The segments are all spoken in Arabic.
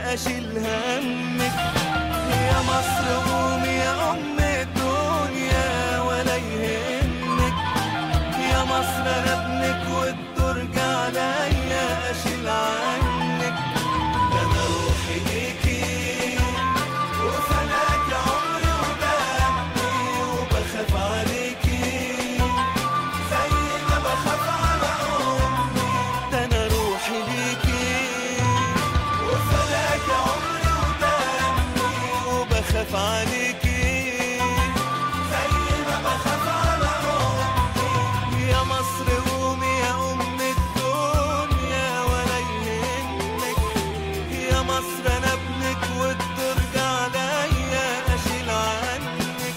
اشيل همك. يا مصر قومي يا ام الدنيا ولا يهمك، يا مصر انا ابنك والدرج عليا اشيل عنك. ده انا روحي ليكي وفداك عمري ودمي، وبخاف عليكي زي ما بخاف على امي. ده انا روحي ليكي وفداك عمري ودمي، وبخاف عليكي زي ما بخاف على امي. يا مصر قومي يا ام الدنيا ولا يهمك، يا مصر انا ابنك والدرج عليا اشيل عنك.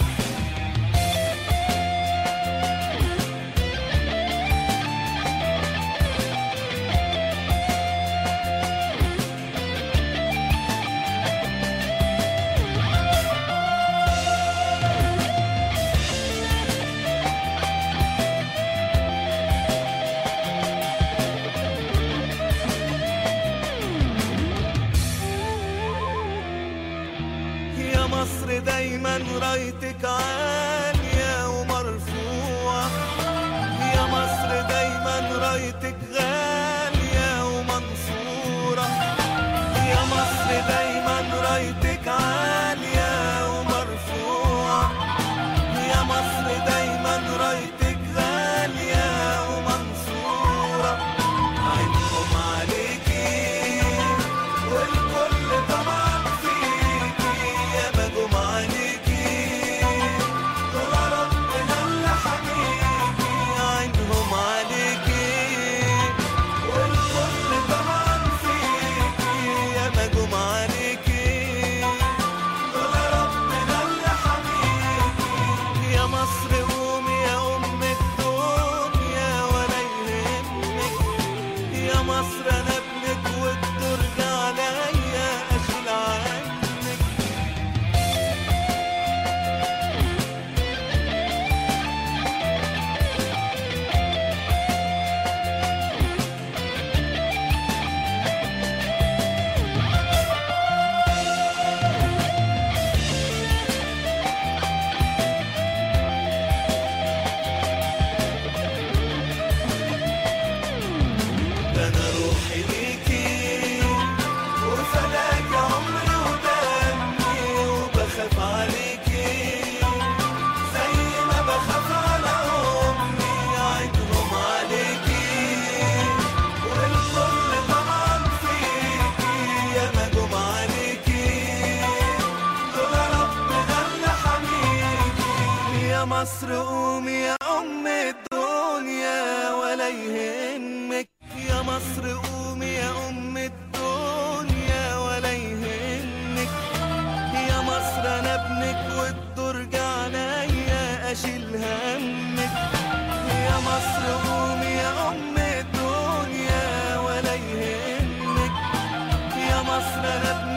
يا مصر دايما رايتك عالية ومرفوعة، يا مصر دايما رايتك غالية ومنصورة، يا مصر دايما رايتك عالية ومرفوعة، يا مصر دايما رايتك غالية ومنصورة. عينهم عليكي والكل طبعا فيكي، يا مجوم عليكي دول ربنا اللي حميكي. عينهم عليكي والكل طبعا فيكي، يا مجوم عليكي دول ربنا اللي حميكي. يا مصر قومي يا ام الدنيا ولا يهمك، يا مصر انا ابنك والدرج عليا اشيل عنك. ده انا روحي ليكي وفداك عمري ودمي، وبخاف عليكي زي ما بخاف على امي. عينهم عليكي والكل طبعا فيكي، يا مجوم عليكي دول ربنا اللي حميكي. يا مصر قومي يا ام الدنيا ولا يهمك، يا مصر قومي يا ام الدنيا ولا يهمك، يا مصر انا ابنك والدرج عليا اشيل همك. يا مصر قومي يا ام الدنيا ولا يهمك، يا مصر انا ابنك